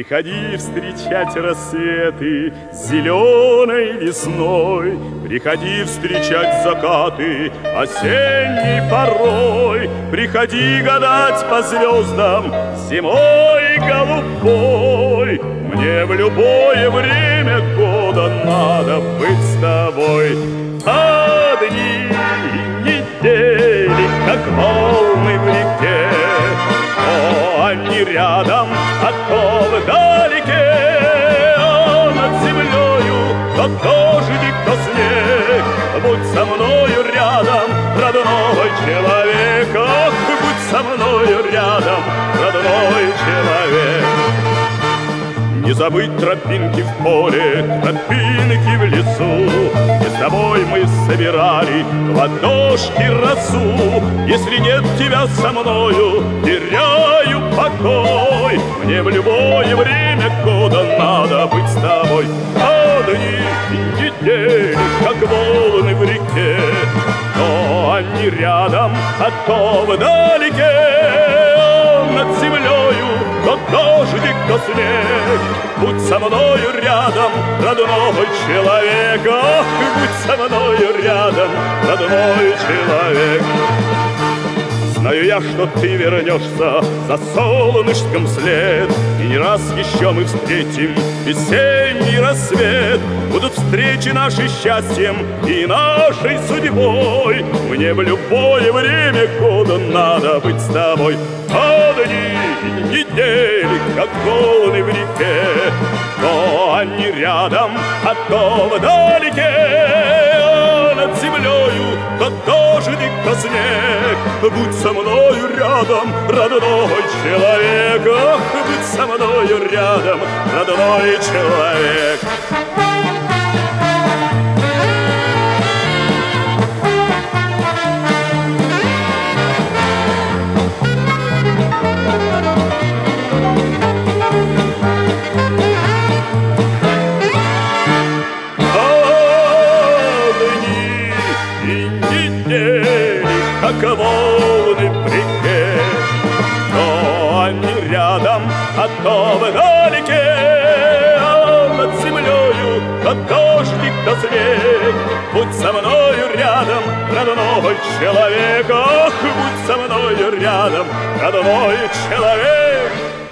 Приходи встречать рассветы зеленой весной, приходи встречать закаты осенней порой, приходи гадать по звездам зимой голубой. Мне в любое время года надо быть с тобой. А дни и недели, как волны в реке, то они рядом, а то вдалеке. А над землею то дождик, то снег. Будь со мною рядом, родной человек. Ах, будь со мною рядом, родной человек. Не забыть тропинки в поле, тропинки в лесу, где с тобой мы собирали в ладошки росу. Если нет тебя со мною, теряю покой. Мне в любое время года надо быть с тобой. А дни и недели, как волны в реке, то они рядом, а то вдалеке. Над землею то дождик, то снег. Будь со мною рядом, родной человек. Ах, будь со мною рядом, родной человек. Знаю я, что ты вернешься за солнышком след, и не раз еще мы встретим весенний рассвет. Будут встречи наши счастьем и нашей судьбой. Мне в любое время года надо быть с тобой. А дни и недели, как волны в реке, то они рядом, а то вдалеке. А над землею то дождик, то снег. Будь со мною рядом, родной человек. Ах, будь со мною рядом, родной человек. Как волны в реке, то они рядом, а то вдалеке. А над землею то дождик, то снег. Будь со мною рядом, родной человек. Ах, будь со мною рядом, родной человек.